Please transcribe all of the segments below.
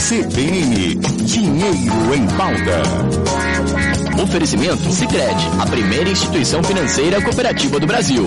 CBN, Dinheiro em Pauta. Oferecimento Sicredi, a primeira instituição financeira cooperativa do Brasil.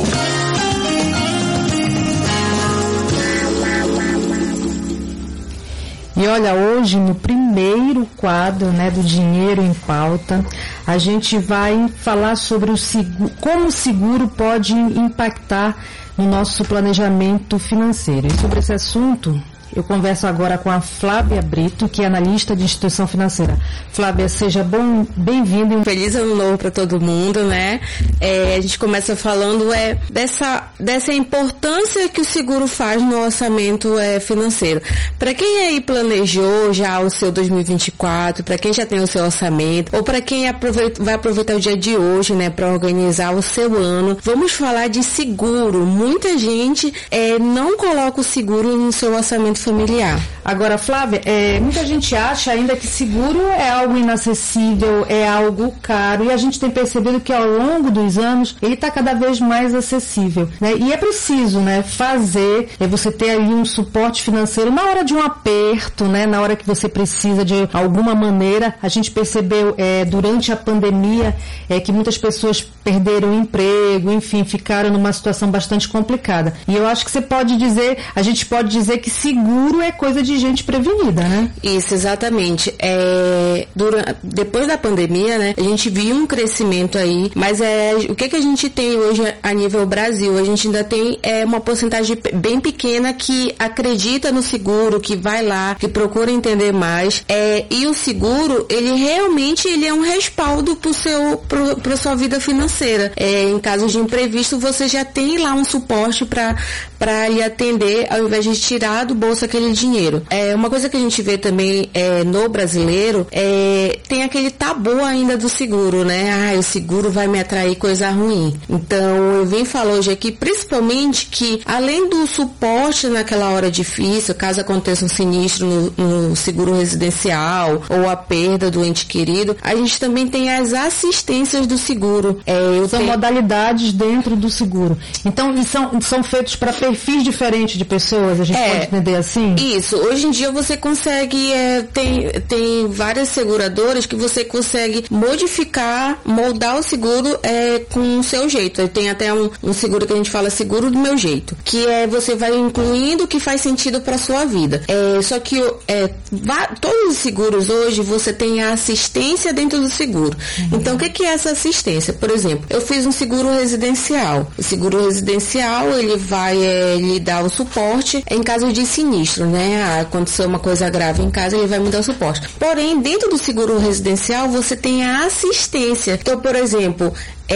E olha, hoje no primeiro quadro, do Dinheiro em Pauta, a gente vai falar sobre como o seguro pode impactar no nosso planejamento financeiro. E sobre esse assunto, eu converso agora com a Flávia Brito, que é analista de instituição financeira. Flávia, seja bem-vinda. Um feliz ano novo para todo mundo, né? A gente começa falando dessa importância que o seguro faz no orçamento financeiro. Para quem aí planejou já o seu 2024, para quem já tem o seu orçamento, ou para quem vai aproveitar o dia de hoje, né, para organizar o seu ano, vamos falar de seguro. Muita gente não coloca o seguro no seu orçamento familiar. Agora, Flávia, muita gente acha ainda que seguro é algo inacessível, é algo caro, e a gente tem percebido que ao longo dos anos ele está cada vez mais acessível, né? E é preciso, fazer, você ter aí um suporte financeiro na hora de um aperto, na hora que você precisa de alguma maneira. A gente percebeu durante a pandemia que muitas pessoas perderam o emprego, enfim, ficaram numa situação bastante complicada. E eu acho que a gente pode dizer que seguro é coisa de gente prevenida, né? Isso, exatamente. Depois da pandemia, a gente viu um crescimento aí, mas o que a gente tem hoje a nível Brasil? A gente ainda tem uma porcentagem bem pequena que acredita no seguro, que vai lá, que procura entender mais. E o seguro, ele realmente é um respaldo para sua vida financeira. Em caso de imprevisto, você já tem lá um suporte para lhe atender, ao invés de tirar do bolso aquele dinheiro. Uma coisa que a gente vê também no brasileiro tem aquele tabu ainda do seguro, né? O seguro vai me atrair coisa ruim. Então, eu vim falar hoje aqui, principalmente que, além do suporte naquela hora difícil, caso aconteça um sinistro no seguro residencial ou a perda do ente querido, a gente também tem as assistências do seguro. São modalidades dentro do seguro. Então, são feitos para perfis diferentes de pessoas, a gente pode entender assim? Isso. Hoje em dia você consegue, tem várias seguradoras que você consegue modificar, moldar o seguro com o seu jeito. Tem até um seguro que a gente fala seguro do meu jeito, que você vai incluindo o que faz sentido para sua vida. Só que todos os seguros hoje você tem a assistência dentro do seguro. Uhum. Então, o que é essa assistência? Por exemplo, eu fiz um seguro residencial. O seguro residencial, ele vai lhe dar o suporte em caso de sinistro, né? Aconteceu uma coisa grave em casa, ele vai me dar o suporte. Porém, dentro do seguro residencial, você tem a assistência. Então, por exemplo,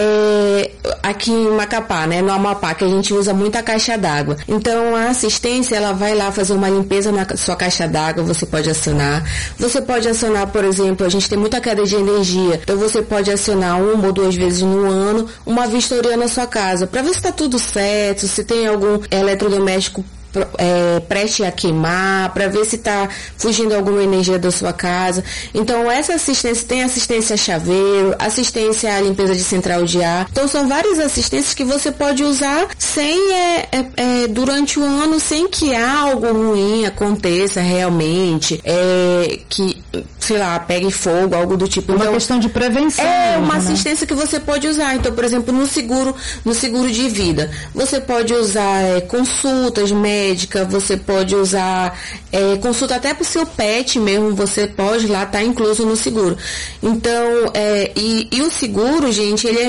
aqui em Macapá, no Amapá, que a gente usa muito a caixa d'água. Então, a assistência, ela vai lá fazer uma limpeza na sua caixa d'água, você pode acionar. Você pode acionar, por exemplo, a gente tem muita queda de energia, então você pode acionar 1 ou 2 vezes no ano uma vistoria na sua casa, para ver se está tudo certo, se tem algum eletrodoméstico preste a queimar, para ver se está fugindo alguma energia da sua casa. Então, essa assistência tem assistência a chaveiro, assistência à limpeza de central de ar. Então, são várias assistências que você pode usar durante o ano, sem que algo ruim aconteça realmente, que, sei lá, pegue fogo, algo do tipo. Uma questão de prevenção. Uma assistência que você pode usar. Então, por exemplo, no seguro de vida, você pode usar consultas médicas, você pode usar consulta até para o seu pet mesmo, você pode lá, tá incluso no seguro. Então, e o seguro, gente, ele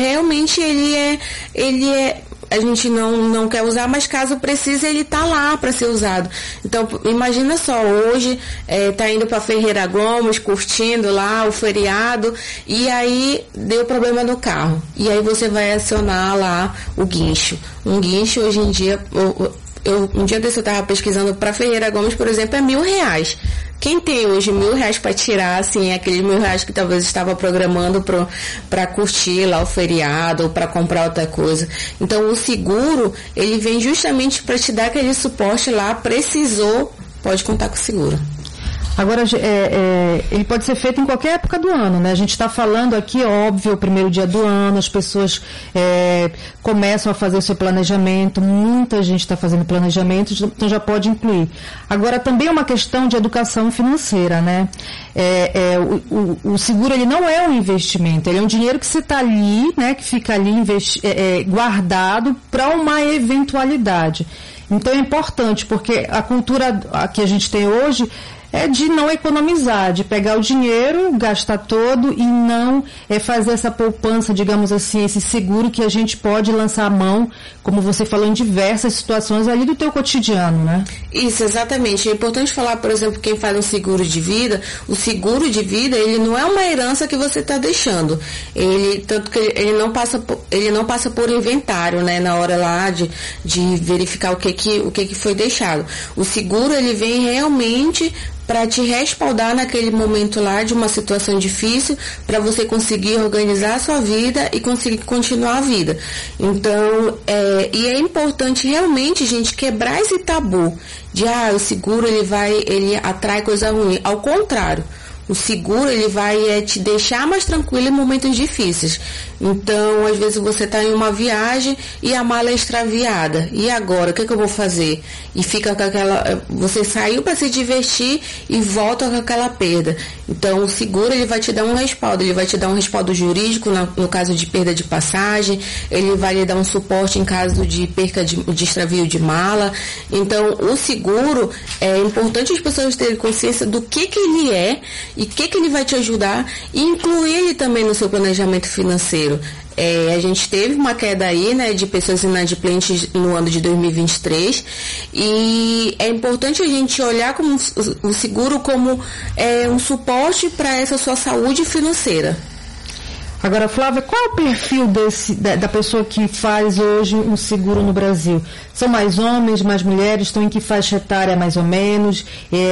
a gente não quer usar, mas caso precise, ele tá lá para ser usado. Então, imagina só, hoje tá indo para Ferreira Gomes, curtindo lá o feriado, e aí deu problema no carro. E aí você vai acionar lá o guincho. Um guincho, hoje em dia, um dia desse eu estava pesquisando para Ferreira Gomes, por exemplo, é R$1.000. Quem tem hoje R$1.000 para tirar, assim, aqueles R$1.000 que talvez estava programando para curtir lá o feriado ou para comprar outra coisa. Então, o seguro, ele vem justamente para te dar aquele suporte lá, precisou, pode contar com o seguro. Agora, ele pode ser feito em qualquer época do ano, né? A gente está falando aqui, óbvio, o primeiro dia do ano, as pessoas começam a fazer o seu planejamento, muita gente está fazendo planejamento, então já pode incluir. Agora, também é uma questão de educação financeira, né? O seguro, ele não é um investimento, ele é um dinheiro que você está ali, né? Que fica ali guardado para uma eventualidade. Então é importante, porque a cultura que a gente tem hoje é de não economizar, de pegar o dinheiro, gastar todo e não fazer essa poupança, digamos assim, esse seguro que a gente pode lançar a mão, como você falou, em diversas situações ali do teu cotidiano, né? Isso, exatamente. É importante falar, por exemplo, quem faz um seguro de vida, o seguro de vida, ele não é uma herança que você está deixando. Tanto que ele não passa por inventário, né, na hora lá de verificar o que foi deixado. O seguro, ele vem realmente para te respaldar naquele momento lá de uma situação difícil, para você conseguir organizar a sua vida e conseguir continuar a vida. Então, e é importante realmente, gente, quebrar esse tabu de, o seguro ele atrai coisa ruim. Ao contrário, o seguro, ele vai te deixar mais tranquilo em momentos difíceis. Então, às vezes você está em uma viagem e a mala é extraviada. E agora, o que eu vou fazer? E fica com aquela... Você saiu para se divertir e volta com aquela perda. Então, o seguro, ele vai te dar um respaldo. Ele vai te dar um respaldo jurídico no caso de perda de passagem. Ele vai lhe dar um suporte em caso de perca de extravio de mala. Então, o seguro, é importante as pessoas terem consciência do que ele é e o que ele vai te ajudar, e incluir ele também no seu planejamento financeiro. A gente teve uma queda aí, né, de pessoas inadimplentes no ano de 2023, e é importante a gente olhar como o seguro como um suporte para essa sua saúde financeira. Agora, Flávia, qual é o perfil da pessoa que faz hoje um seguro no Brasil? São mais homens, mais mulheres? Estão em que faixa etária mais ou menos?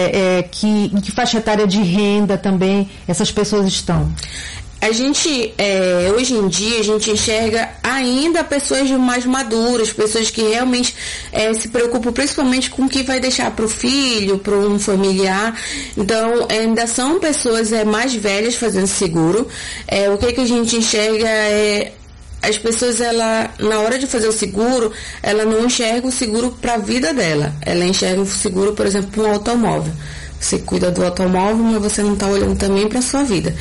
Em que faixa etária de renda também essas pessoas estão? A gente, hoje em dia, a gente enxerga ainda pessoas mais maduras, pessoas que realmente se preocupam principalmente com o que vai deixar para o filho, para um familiar. Então, ainda são pessoas mais velhas fazendo seguro. O que a gente enxerga as pessoas, na hora de fazer o seguro, ela não enxerga o seguro para a vida dela. Ela enxerga o seguro, por exemplo, para um automóvel. Você cuida do automóvel, mas você não está olhando também para a sua vida.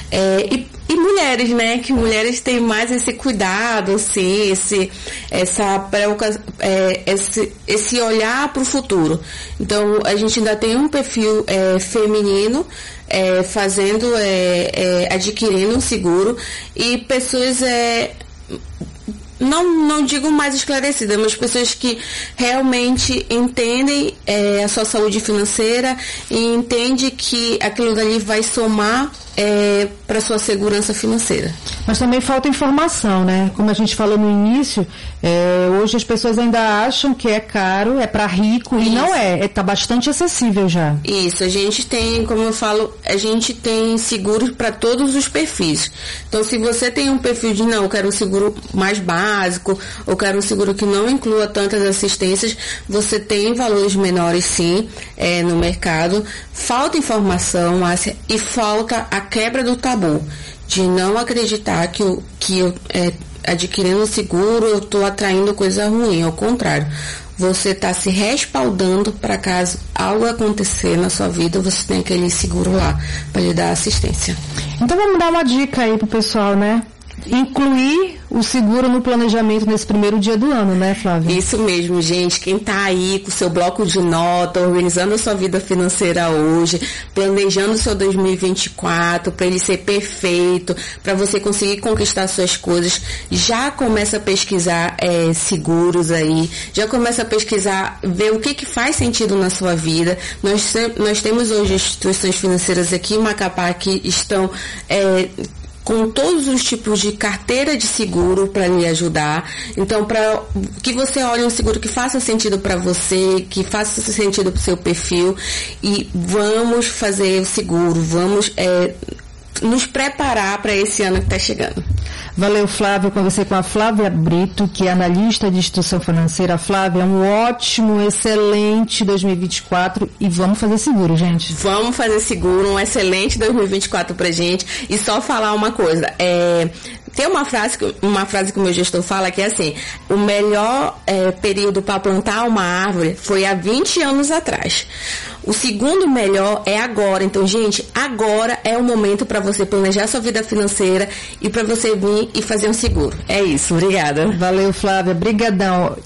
E mulheres, né? Que mulheres têm mais esse cuidado, assim, esse olhar para o futuro. Então, a gente ainda tem um perfil feminino adquirindo um seguro, e pessoas não digo mais esclarecidas, mas pessoas que realmente entendem a sua saúde financeira e entendem que aquilo dali vai somar para sua segurança financeira. Mas também falta informação, né? Como a gente falou no início, hoje as pessoas ainda acham que é caro, é para rico, e não está bastante acessível já. Isso, a gente tem, como eu falo, a gente tem seguros para todos os perfis. Então, se você tem um perfil de eu quero um seguro mais básico, ou quero um seguro que não inclua tantas assistências, você tem valores menores sim no mercado. Falta informação, Márcia, e falta a quebra do tabu, de não acreditar que eu adquirindo um seguro eu estou atraindo coisa ruim. Ao contrário, você está se respaldando para caso algo acontecer na sua vida, você tem aquele seguro lá para lhe dar assistência. Então vamos dar uma dica aí pro pessoal, né? Incluir o seguro no planejamento nesse primeiro dia do ano, né, Flávia? Isso mesmo, gente. Quem tá aí com o seu bloco de nota, organizando a sua vida financeira hoje, planejando o seu 2024 para ele ser perfeito, para você conseguir conquistar suas coisas, já começa a pesquisar seguros aí, já começa a pesquisar, ver o que faz sentido na sua vida. Nós temos hoje instituições financeiras aqui em Macapá que estão com todos os tipos de carteira de seguro para lhe ajudar. Então, para que você olhe um seguro que faça sentido para você, que faça sentido para o seu perfil, e vamos fazer o seguro, vamos nos preparar para esse ano que está chegando. Valeu, Flávia. Conversei com a Flávia Brito, que é analista de instituição financeira. Flávia, um ótimo, excelente 2024 e vamos fazer seguro, gente. Vamos fazer seguro, um excelente 2024 pra gente. E só falar uma coisa, tem uma frase que o meu gestor fala que é assim, o melhor período para plantar uma árvore foi há 20 anos atrás. O segundo melhor é agora. Então, gente, agora é o momento para você planejar sua vida financeira e para você vir e fazer um seguro. É isso, obrigada. Valeu, Flávia. Brigadão.